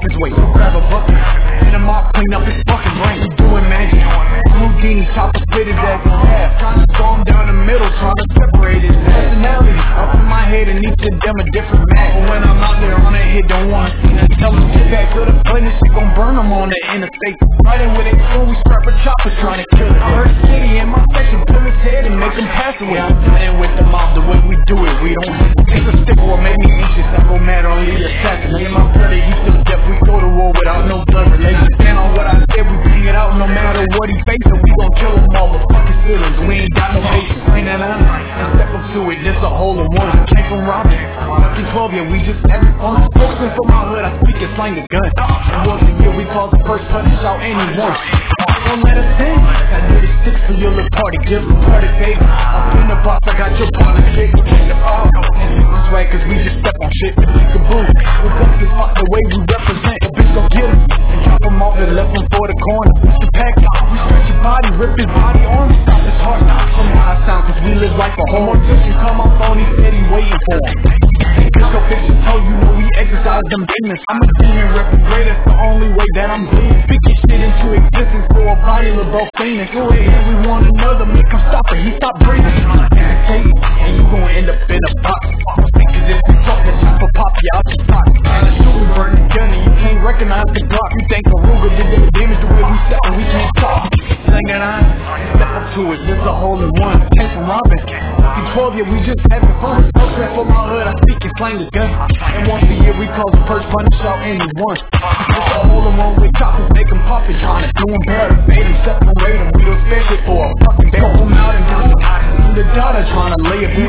his way. So grab a bucket and a mop, clean up his fucking brain. We doing magic. Houdini, top of fitted as a half. Trying to storm down the middle, trying to separate his personality. Up in my head and each of them a different match. But when I'm out there on that hit, don't wanna see that. Tell them get back to the plane, this shit gon' burn them on the interstate. Riding with it through, we strap a chopper trying to kill it. I heard City in my section, pull his head and make him pass away. I'm playing with the mob, the way we do it, we don't take a stick or make me anxious. I go mad on the assassin. Me and my brother, he still deaf, we go to war without no blood relation. Stand on what I said, we bring it out no matter what he facing. We gon' kill him all with fucking feelings, we ain't got no patience. Plain and honest, and step up to it, this a hole in one. Came from robbing, fucking 12, yeah, we just having fun. Spokesman for my hood, I speak it slang a gun. And once a year we call the first punish out anyone. Don't let us in, I do the six for your little party, give a party, baby. Up in the box, I got your party, big. That's right, cause we just step on shit, peekaboo. We got this fuck the way we represent, a bitch gon' get him. And drop him off and left him for the corner. It's the pack, we stretch his body, rip his body on him. It's hard, from how I sound, cause we live like a home. More tips, you come on phone, he said he waiting for him. Cause your pictures told you know we exercise them demons. I'm a demon reppin' great, that's the only way that I'm bleeding. Speaking shit into existence for a body with both phoenix. Go ahead, we want another, make him stop it, he stop breathing. And you gon' end up in a box. Cause if you talk that shit for pop, yeah, I'll just pop. And the shoot, we burn the gun and you can't recognize the Glock. You think Aruga did the damage the way we step and we can't talk. Slang that on, step up to it, this a hole in one. Came from robbing, 12, yeah, we just having fun. Spokesman for my hood, I speak and slang the gun. And once a year we call the first punish out anyone. It's a hole in one with choppers, make them pop it, trying to do them better. Fade them, separate them, we don't spend it for a fucking bait. Scope them out and down the data, trying to lay it